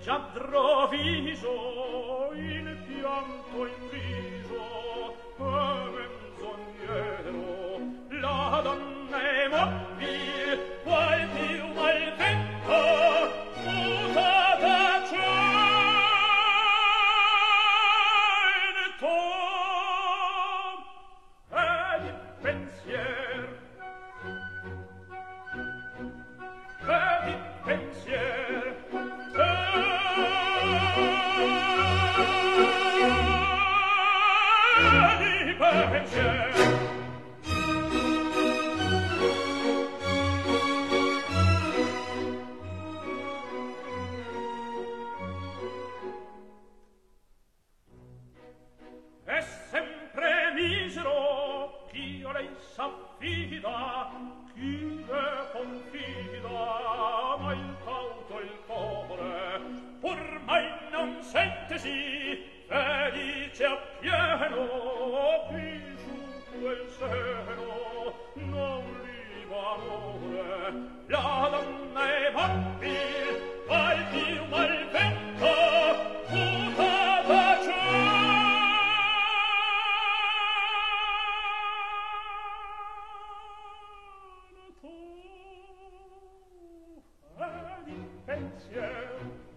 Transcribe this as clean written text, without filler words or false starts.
già droviso il pianto in viso e menzognero la donna è mobile qual più mal vento mutata cento ed il pensier ed il pensier è sempre misero chi a lei s'affida chi le confida ma il cauto il cuore pur mai non sentesi felice appieno qui su quel seno non viva amore la donna è mobile al più mal vento mutata cento ed il pensier